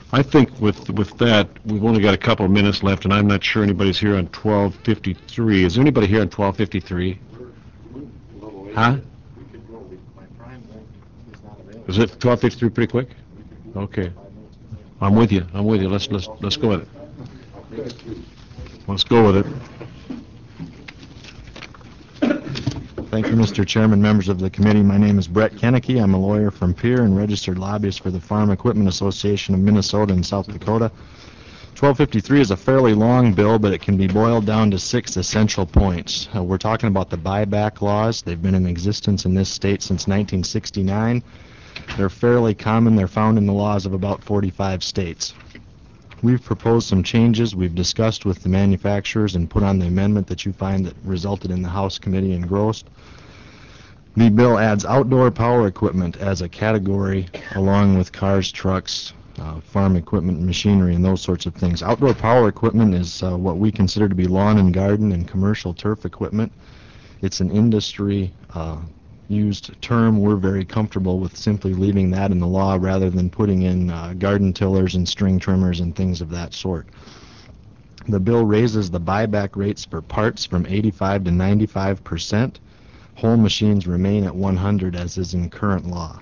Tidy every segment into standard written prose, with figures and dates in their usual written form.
I think with that, we've only got a couple of minutes left, and I'm not sure anybody's here on 12:53. Is there anybody here on 12:53? Huh? Is it 12:53 pretty quick? Okay. I'm with you. I'm with you. Let's go with it. Let's go with it. Thank you, Mr. Chairman, members of the committee. My name is Brett Kennecke. I'm a lawyer from Pierre and registered lobbyist for the Farm Equipment Association of Minnesota and South Dakota. 1253 is a fairly long bill, but it can be boiled down to 6 essential points. We're talking about the buyback laws. They've been in existence in this state since 1969. They're fairly common. They're found in the laws of about 45 states. We've proposed some changes. We've discussed with the manufacturers and put on the amendment that you find that resulted in the House Committee engrossed. The bill adds outdoor power equipment as a category along with cars, trucks, farm equipment, machinery, and those sorts of things. Outdoor power equipment is what we consider to be lawn and garden and commercial turf equipment. It's an industry used term. We're very comfortable with simply leaving that in the law rather than putting in garden tillers and string trimmers and things of that sort. The bill raises the buyback rates for parts from 85 to 95%. Whole machines remain at 100 as is in current law.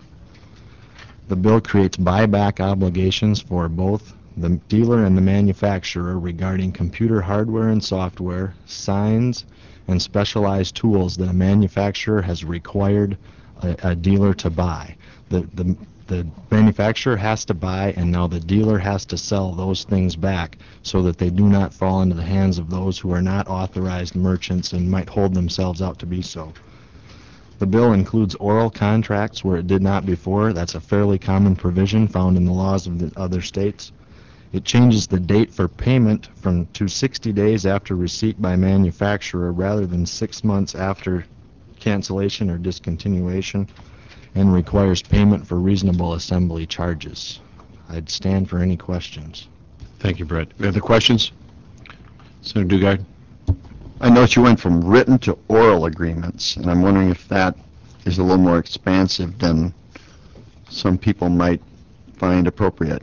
The bill creates buyback obligations for both the dealer and the manufacturer regarding computer hardware and software, signs, and specialized tools that a manufacturer has required a dealer to buy. The manufacturer has to buy, and now the dealer has to sell those things back so that they do not fall into the hands of those who are not authorized merchants and might hold themselves out to be so. The bill includes oral contracts where it did not before. That's a fairly common provision found in the laws of the other states. It changes the date for payment to 60 days after receipt by manufacturer rather than 6 months after cancellation or discontinuation, and requires payment for reasonable assembly charges. I'd stand for any questions. Thank you, Brett. Other questions? Senator Dugard? I noticed you went from written to oral agreements, and I'm wondering if that is a little more expansive than some people might find appropriate.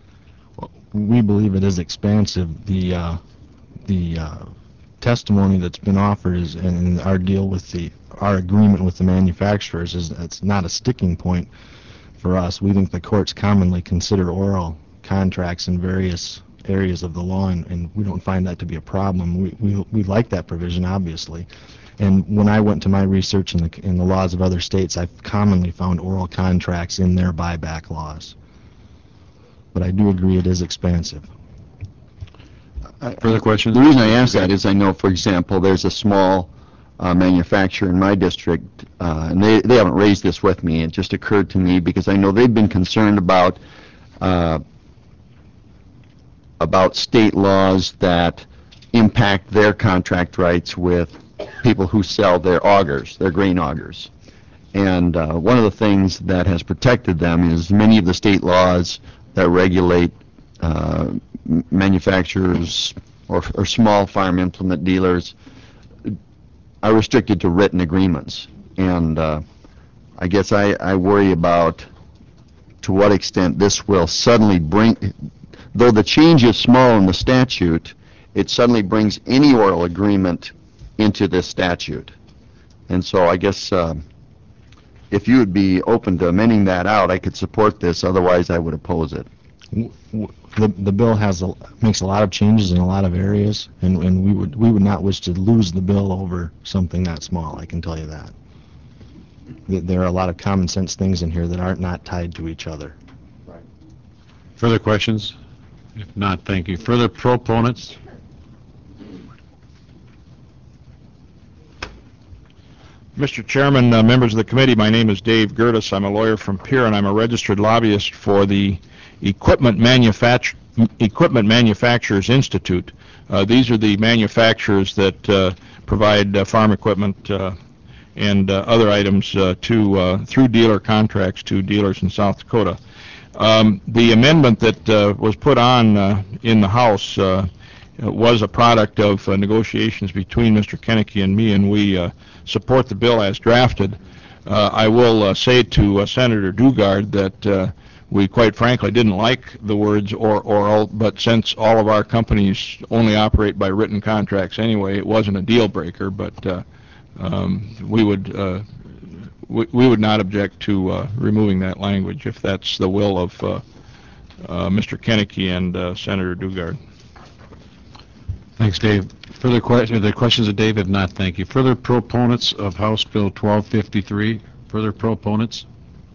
We believe it is expansive. The testimony that's been offered is, and our deal with our agreement with the manufacturers is, it's not a sticking point for us. We think the courts commonly consider oral contracts in various areas of the law, and we don't find that to be a problem. We like that provision, obviously. And when I went to my research in the laws of other states, I've commonly found oral contracts in their buyback laws. But I do agree it is expansive. Further questions? The reason I ask that is I know, for example, there's a small manufacturer in my district, and they haven't raised this with me. It just occurred to me because I know they've been concerned about state laws that impact their contract rights with people who sell their augers, their grain augers. And one of the things that has protected them is many of the state laws that regulate manufacturers or small farm implement dealers are restricted to written agreements. And I guess I worry about to what extent this will suddenly bring, though the change is small in the statute, it suddenly brings any oral agreement into this statute. And so I guess if you would be open to amending that out, I could support this. Otherwise, I would oppose it. The bill makes a lot of changes in a lot of areas, and we would not wish to lose the bill over something that small. I can tell you that. There are a lot of common sense things in here that aren't not tied to each other. Right. Further questions? If not, thank you. Further proponents? Mr. Chairman, members of the committee, my name is Dave Gertis. I'm a lawyer from Pierre, and I'm a registered lobbyist for the Equipment Manufacturers Institute. These are the manufacturers that provide farm equipment and other items through dealer contracts to dealers in South Dakota. The amendment that was put on in the House was a product of negotiations between Mr. Kennecke and me, and we support the bill as drafted. I will say to Senator Dugard that We quite frankly didn't like the words or oral, but since all of our companies only operate by written contracts anyway, it wasn't a deal breaker, but we would not object to removing that language if that's the will of Mr. Kennecke and Senator Dugard. Thanks, Dave. Further questions? Are there questions of Dave? If not, thank you. Further proponents of House Bill 1253? Further proponents?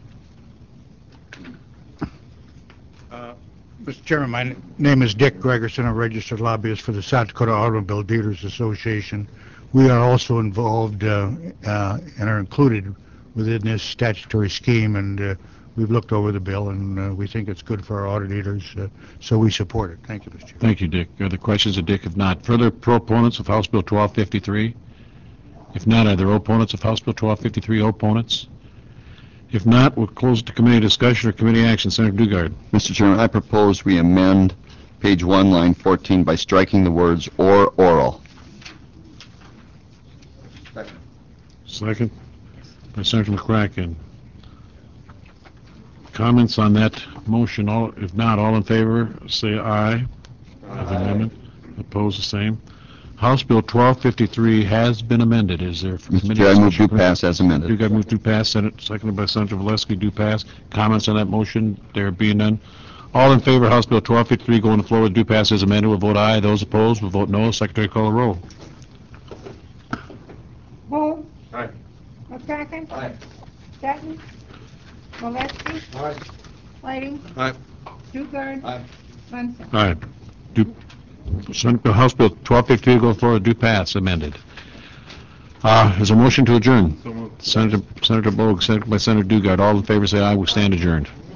Mr. Chairman, my name is Dick Gregerson, a registered lobbyist for the South Dakota Automobile Dealers Association. We are also involved and are included within this statutory scheme, and we've looked over the bill, and we think it's good for our auto dealers, so we support it. Thank you, Mr. Chairman. Thank you, Dick. Are there questions of Dick? If not, further proponents of House Bill 1253? If not, are there opponents of House Bill 1253? Opponents? If not, we'll close the committee discussion or committee action. Senator Dugard. Mr. Chairman, I propose we amend page 1, line 14 by striking the words "or oral." Second by Senator McCracken. Comments on that motion? All, if not, all in favor, say aye. Of the amendment. Opposed, the same. House Bill 1253 has been amended. Is there Mr. Chair, I move to pass as amended. Dugard moved to pass. Seconded by Senator Valesky. Do pass. Comments on that motion? There being none. All in favor of House Bill 1253 going to the floor with do pass as amended will vote aye. Those opposed will vote no. Secretary, call the roll. Bull. Aye. McCracken. Aye. Dutton. Molesky. Aye. Whiting. Aye. Dugard. Aye. Munson. Aye. House Bill 1253 will go to the floor with do pass amended. Is there a motion to adjourn? Senator Bogue, seconded by Senator Dugard. All in favor say aye. We stand adjourned.